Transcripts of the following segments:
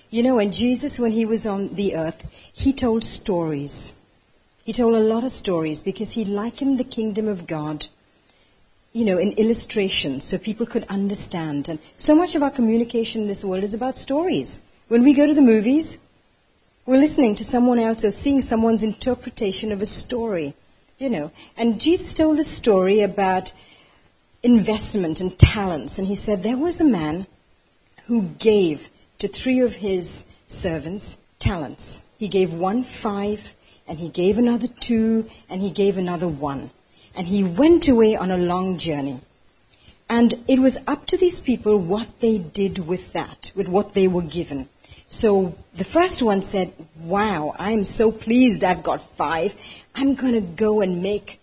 You know, when Jesus, when he was on the earth, he told stories. He told a lot of stories because he likened the kingdom of God, you know, in illustrations so people could understand. And so much of our communication in this world is about stories. When we go to the movies, we're listening to someone else or seeing someone's interpretation of a story, you know. And Jesus told a story about investment and talents. And he said there was a man who gave to 3 of his servants talents. He gave one 5, and he gave another 2, and he gave another 1. And he went away on a long journey. And it was up to these people what they did with that, with what they were given. So the first one said, wow, I'm so pleased I've got 5. I'm going to go and make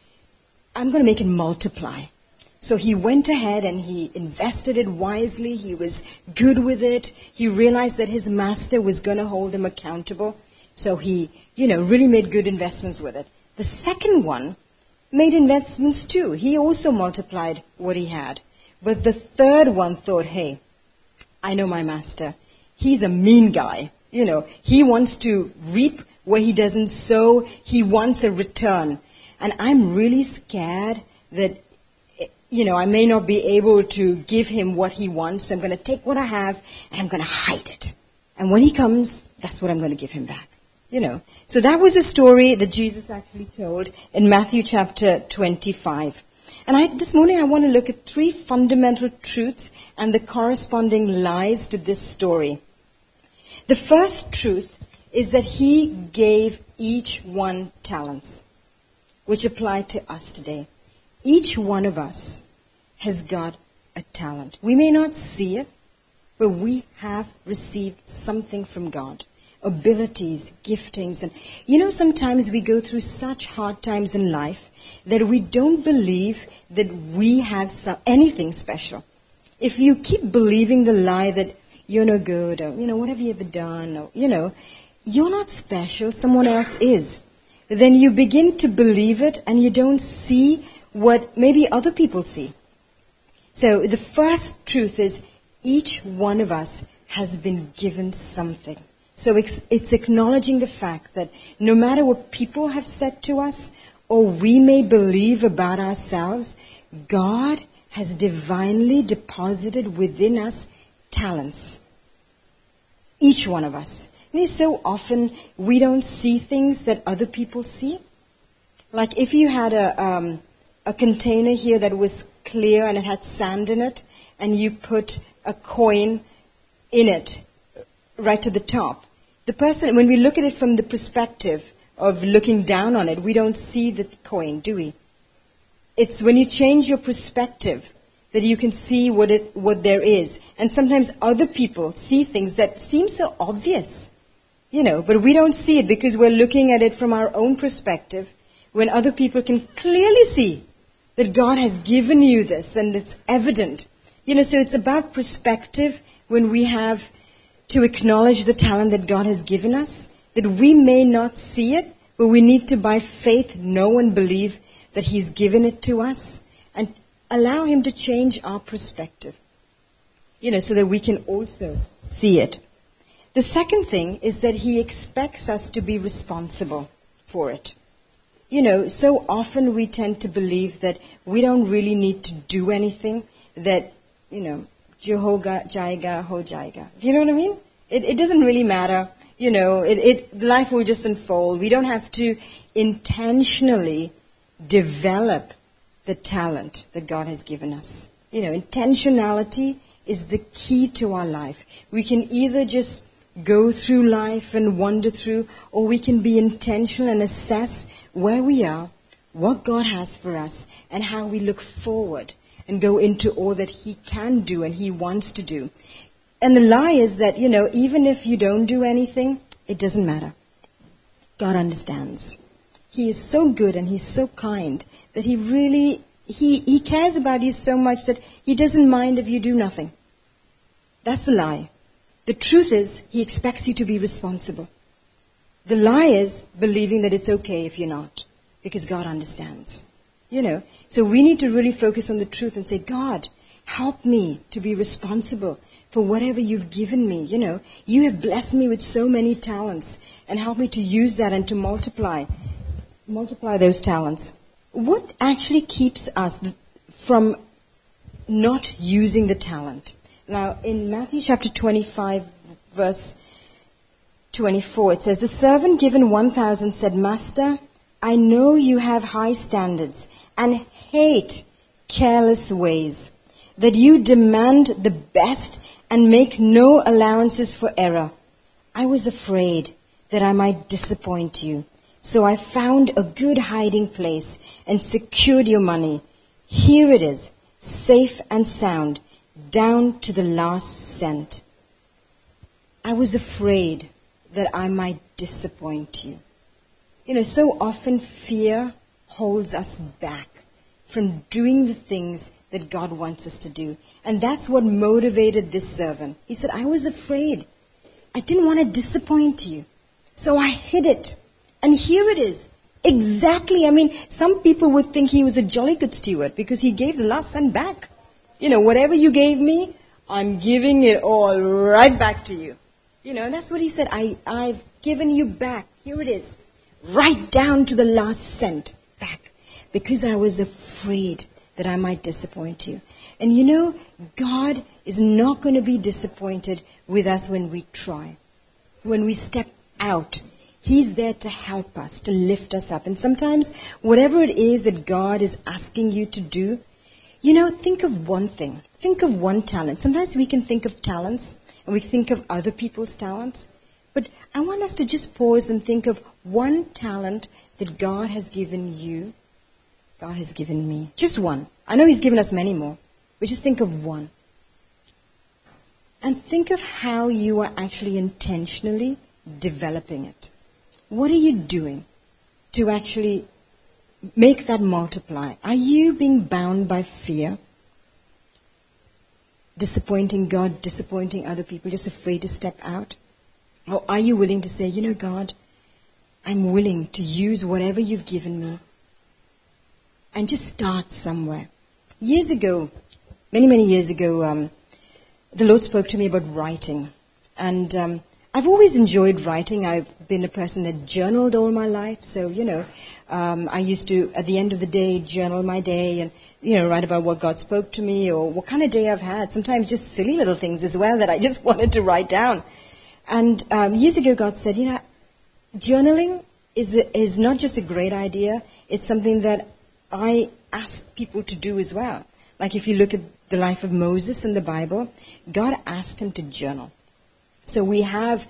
it multiply. So he went ahead and he invested it wisely. He was good with it. He realized that his master was going to hold him accountable. So he, you know, really made good investments with it. The second one made investments too. He also multiplied what he had. But the third one thought, hey, I know my master. He's a mean guy. You know, he wants to reap where he doesn't sow. He wants a return. And I'm really scared that, you know, I may not be able to give him what he wants. So I'm going to take what I have and I'm going to hide it. And when he comes, that's what I'm going to give him back. You know, so that was a story that Jesus actually told in Matthew chapter 25. And this morning I want to look at 3 fundamental truths and the corresponding lies to this story. The first truth is that he gave each one talents, which apply to us today. Each one of us has got a talent. We may not see it, but we have received something from God. Abilities, giftings. And you know, sometimes we go through such hard times in life that we don't believe that we have anything special. If you keep believing the lie that you're no good, or, you know, what have you ever done, or, you know, you're not special, someone else is, then you begin to believe it and you don't see what maybe other people see. So the first truth is each one of us has been given something. So it's acknowledging the fact that no matter what people have said to us or we may believe about ourselves, God has divinely deposited within us talents. Each one of us. And so often we don't see things that other people see. Like if you had a container here that was clear and it had sand in it, and you put a coin in it right to the top. The person, when we look at it from the perspective of looking down on it, we don't see the coin, do we? It's when you change your perspective that you can see what there is. And sometimes other people see things that seem so obvious, you know, but we don't see it because we're looking at it from our own perspective, when other people can clearly see that God has given you this and it's evident. You know, so it's about perspective when we have to acknowledge the talent that God has given us, that we may not see it, but we need to, by faith, know and believe that He's given it to us and allow Him to change our perspective, you know, so that we can also see it. The second thing is that He expects us to be responsible for it. You know, so often we tend to believe that we don't really need to do anything, that, you know, Jehovah Jaiga, Ho Jaiga. Do you know what I mean? It doesn't really matter. You know, life will just unfold. We don't have to intentionally develop the talent that God has given us. You know, intentionality is the key to our life. We can either just go through life and wander through, or we can be intentional and assess where we are, what God has for us, and how we look forward and go into all that He can do and He wants to do. And the lie is that, you know, even if you don't do anything, it doesn't matter. God understands. He is so good and He's so kind that He really, He cares about you so much that He doesn't mind if you do nothing. That's the lie. The truth is, He expects you to be responsible. The lie is believing that it's okay if you're not, because God understands. You know, so we need to really focus on the truth and say, God, help me to be responsible for whatever you've given me. You have blessed me with so many talents and helped me to use that and to multiply those talents. What actually keeps us from not using the talent? Now, in Matthew chapter 25, verse 24, it says, "The servant given 1,000 said, 'Master, I know you have high standards and hate careless ways, that you demand the best and make no allowances for error. I was afraid that I might disappoint you. So I found a good hiding place and secured your money. Here it is, safe and sound, down to the last cent. I was afraid that I might disappoint you.'" So often fear holds us back from doing the things that God wants us to do. And that's what motivated this servant. He said, "I was afraid. I didn't want to disappoint you. So I hid it. And here it is. Exactly. Some people would think he was a jolly good steward because he gave the last cent back. Whatever you gave me, I'm giving it all right back to you. That's what he said. I've given you back. Here it is. Right down to the last cent back. Because I was afraid that I might disappoint you." And God is not going to be disappointed with us when we try. When we step out, He's there to help us, to lift us up. And sometimes, whatever it is that God is asking you to do, think of one thing. Think of one talent. Sometimes we can think of talents, and we think of other people's talents. But I want us to just pause and think of one talent that God has given you. God has given me. Just one. I know He's given us many more. But just think of one. And think of how you are actually intentionally developing it. What are you doing to actually make that multiply? Are you being bound by fear? Disappointing God, disappointing other people, just afraid to step out? Or are you willing to say, God, I'm willing to use whatever you've given me and just start somewhere? Years ago, many years ago, the Lord spoke to me about writing. And I've always enjoyed writing. I've been a person that journaled all my life. So, I used to, at the end of the day, journal my day and, write about what God spoke to me or what kind of day I've had. Sometimes just silly little things as well that I just wanted to write down. And years ago, God said, journaling is not just a great idea. It's something that I ask people to do as well. Like if you look at the life of Moses in the Bible, God asked him to journal. So we have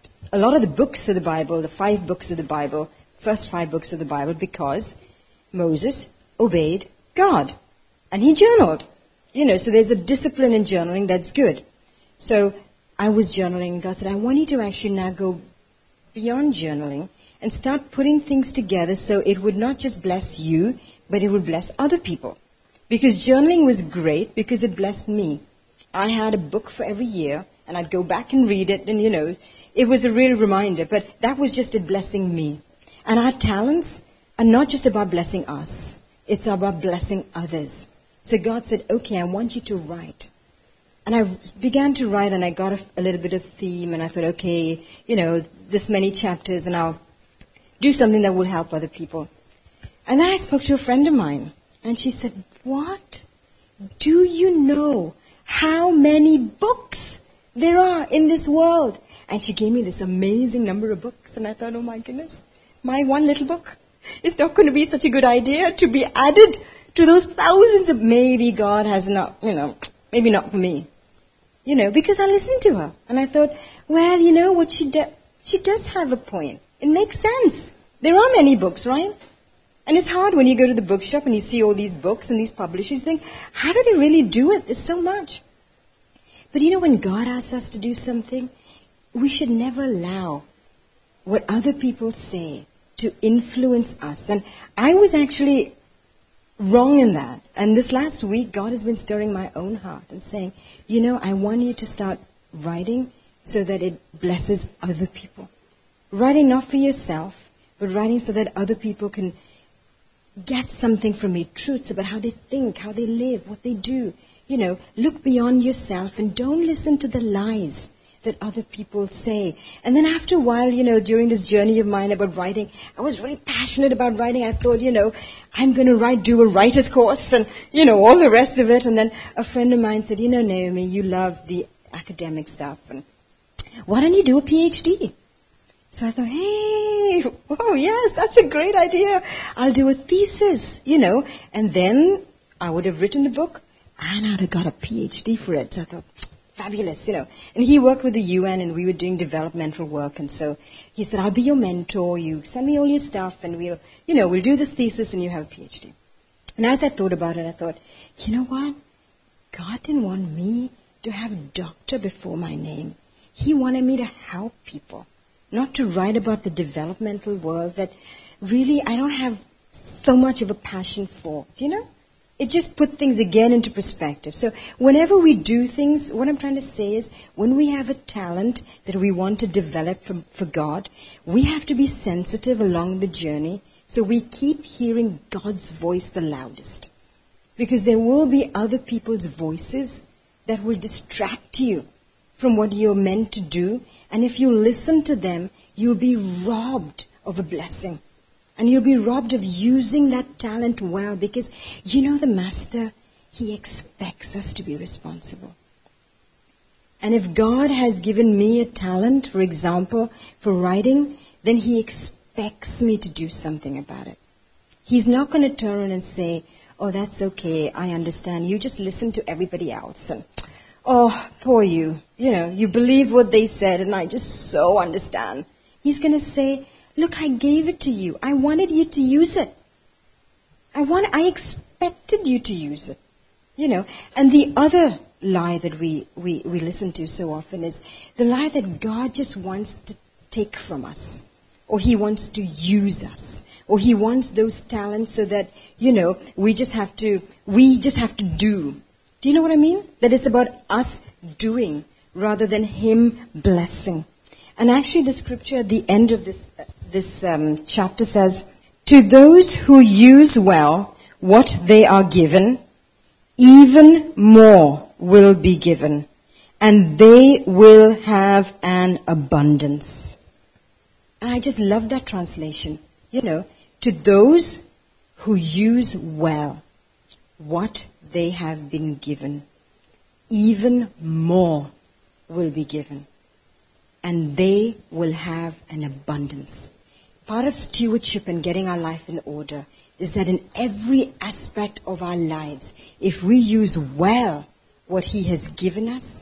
a lot of the books of the Bible, the 5 books of the Bible, first 5 books of the Bible, because Moses obeyed God. And he journaled. So there's a discipline in journaling that's good. So I was journaling, and God said, I want you to actually now go beyond journaling and start putting things together so it would not just bless you, but it would bless other people. Because journaling was great because it blessed me. I had a book for every year, and I'd go back and read it, and it was a real reminder, but that was just it blessing me. And our talents are not just about blessing us, it's about blessing others. So God said, okay, I want you to write. And I began to write, and I got a little bit of theme, and I thought, okay, this many chapters, and I'll do something that will help other people. And then I spoke to a friend of mine, and she said, what? Do you know how many books there are in this world? And she gave me this amazing number of books, and I thought, oh my goodness, my one little book is not going to be such a good idea to be added to those thousands of, maybe God has not, maybe not for me. Because I listened to her, and I thought, well, what she does have a point. It makes sense. There are many books, right? And it's hard when you go to the bookshop and you see all these books and these publishers, you think, how do they really do it? There's so much. But when God asks us to do something, we should never allow what other people say to influence us. And I was actually wrong in that. And this last week, God has been stirring my own heart and saying, I want you to start writing so that it blesses other people. Writing not for yourself, but writing so that other people can get something from me, truths about how they think, how they live, what they do. look beyond yourself and don't listen to the lies that other people say. And then after a while, during this journey of mine about writing, I was really passionate about writing. I thought, I'm going to do a writer's course and, all the rest of it. And then a friend of mine said, Naomi, you love the academic stuff. And why don't you do a PhD? So I thought, hey, oh yes, that's a great idea. I'll do a thesis, and then I would have written a book and I'd have got a PhD for it. So I thought, fabulous, And he worked with the UN and we were doing developmental work. And so he said, I'll be your mentor. You send me all your stuff and we'll do this thesis and you have a PhD. And as I thought about it, I thought, you know what? God didn't want me to have doctor before my name. He wanted me to help people, not to write about the developmental world that really I don't have so much of a passion for. It just put things again into perspective. So whenever we do things, what I'm trying to say is when we have a talent that we want to develop for God, we have to be sensitive along the journey so we keep hearing God's voice the loudest. Because there will be other people's voices that will distract you from what you're meant to do. And if you listen to them, you'll be robbed of a blessing. And you'll be robbed of using that talent well because, the Master, He expects us to be responsible. And if God has given me a talent, for example, for writing, then He expects me to do something about it. He's not going to turn around and say, oh, that's okay, I understand. You just listen to everybody else. And, oh, poor you. You believe what they said and I just so understand. He's going to say, look, I gave it to you. I wanted you to use it. I expected you to use it. And the other lie that we listen to so often is the lie that God just wants to take from us. Or He wants to use us. Or He wants those talents so that, we just have to do. Do you know what I mean? That it's about us doing rather than Him blessing. And actually the scripture at the end of this chapter says, to those who use well what they are given, even more will be given, and they will have an abundance. And I just love that translation. To those who use well what they have been given, even more will be given, and they will have an abundance. Part of stewardship and getting our life in order is that in every aspect of our lives, if we use well what He has given us,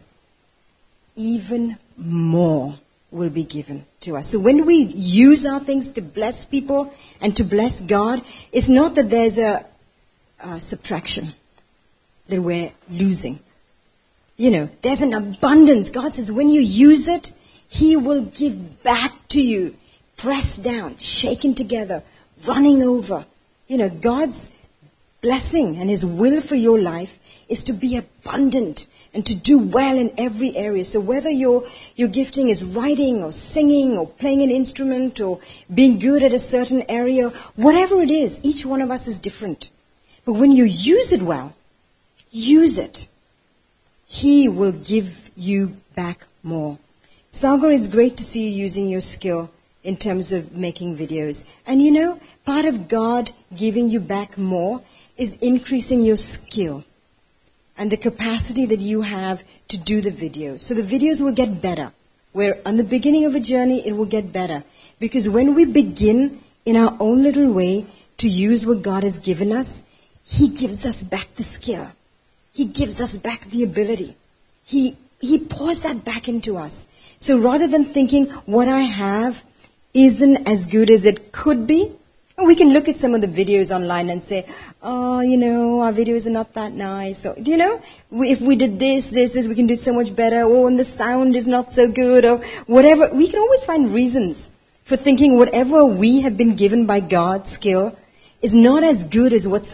even more will be given to us. So when we use our things to bless people and to bless God, it's not that there's a subtraction, that we're losing. There's an abundance. God says when you use it, He will give back to you. Pressed down, shaken together, running over. God's blessing and His will for your life is to be abundant and to do well in every area. So whether your gifting is writing or singing or playing an instrument or being good at a certain area, whatever it is, each one of us is different. But when you use it well, use it. He will give you back more. Sagar, it's great to see you using your skill in terms of making videos. And part of God giving you back more is increasing your skill and the capacity that you have to do the videos. So the videos will get better. Where on the beginning of a journey, it will get better. Because when we begin in our own little way to use what God has given us, He gives us back the skill. He gives us back the ability. He pours that back into us. So rather than thinking what I have isn't as good as it could be, we can look at some of the videos online and say, oh, our videos are not that nice. So, if we did this, we can do so much better. Oh, and the sound is not so good or whatever. We can always find reasons for thinking whatever we have been given by God's skill is not as good as what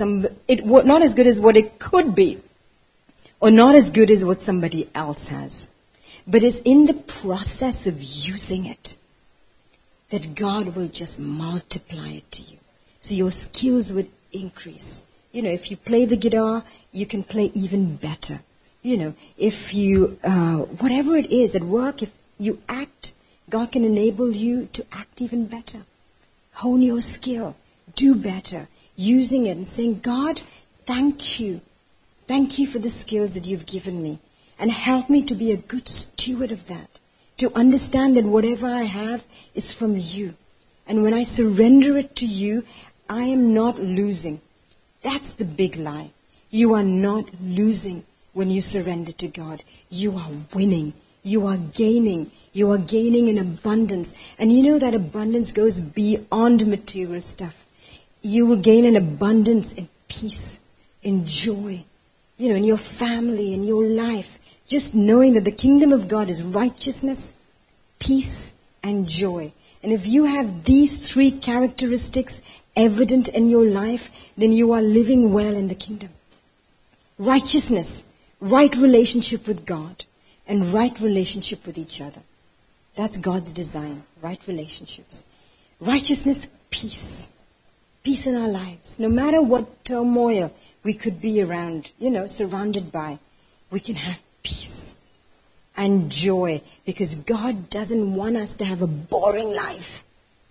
it could be, or not as good as what somebody else has. But it's in the process of using it that God will just multiply it to you. So your skills would increase. if you play the guitar, you can play even better. If you, whatever it is at work, if you act, God can enable you to act even better. Hone your skill. Do better. Using it and saying, God, thank you. Thank you for the skills that you've given me. And help me to be a good steward of that. To understand that whatever I have is from you. And when I surrender it to you, I am not losing. That's the big lie. You are not losing when you surrender to God. You are winning. You are gaining. You are gaining in abundance. And you know that abundance goes beyond material stuff. You will gain an abundance in peace, in joy, in your family, in your life. Just knowing that the kingdom of God is righteousness, peace, and joy. And if you have these three characteristics evident in your life, then you are living well in the kingdom. Righteousness, right relationship with God, and right relationship with each other. That's God's design, right relationships. Righteousness, peace. Peace in our lives. No matter what turmoil we could be around, surrounded by, we can have peace and joy, because God doesn't want us to have a boring life.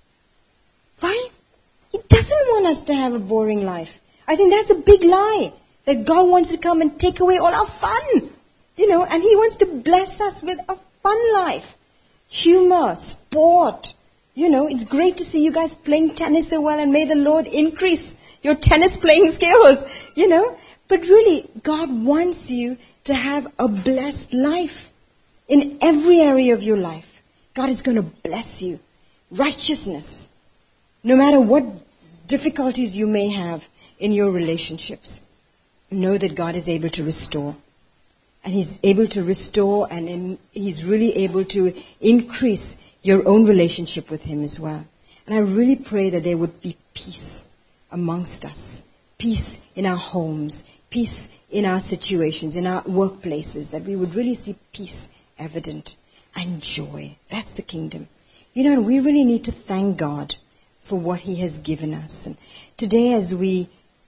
Right? He doesn't want us to have a boring life. I think that's a big lie, that God wants to come and take away all our fun. And He wants to bless us with a fun life. Humor, sport. It's great to see you guys playing tennis so well, and may the Lord increase your tennis playing skills, But really, God wants you to have a blessed life. In every area of your life, God is going to bless you. Righteousness. No matter what difficulties you may have in your relationships, know that God is able to restore. And He's able to restore, and He's really able to increase your own relationship with Him as well. And I really pray that there would be peace amongst us. Peace in our homes. Peace in our situations, in our workplaces. That we would really see peace evident. And joy. That's the kingdom. We really need to thank God for what He has given us. And today, as we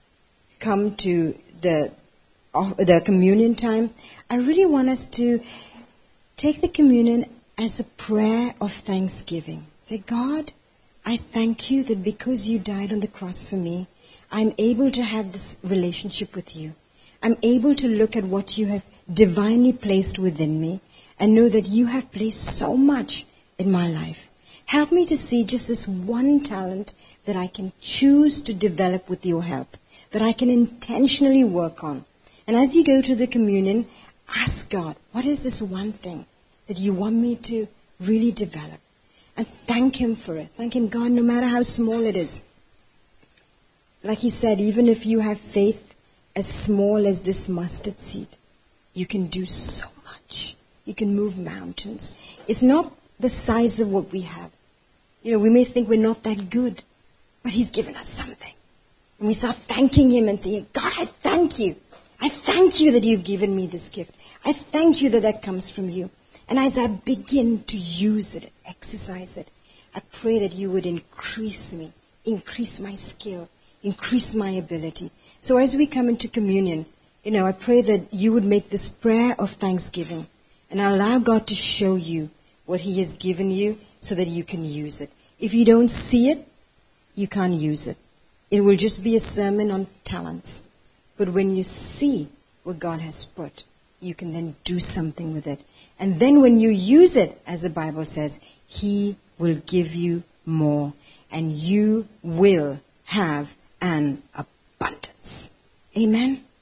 come to the communion time, I really want us to take the communion as a prayer of thanksgiving. Say, God, I thank you that because you died on the cross for me, I'm able to have this relationship with you. I'm able to look at what you have divinely placed within me and know that you have placed so much in my life. Help me to see just this one talent that I can choose to develop with your help, that I can intentionally work on. And as you go to the communion, ask God, what is this one thing that you want me to really develop? And thank Him for it. Thank Him, God, no matter how small it is. Like He said, even if you have faith as small as this mustard seed, you can do so much. You can move mountains. It's not the size of what we have. We may think we're not that good, but He's given us something. And we start thanking Him and saying, God, I thank you. I thank you that you've given me this gift. I thank you that that comes from you. And as I begin to use it, exercise it, I pray that you would increase me, increase my skill, increase my ability. So as we come into communion, I pray that you would make this prayer of thanksgiving and allow God to show you what He has given you so that you can use it. If you don't see it, you can't use it. It will just be a sermon on talents. But when you see what God has put, you can then do something with it. And then when you use it, as the Bible says, He will give you more. And you will have an abundance. Amen?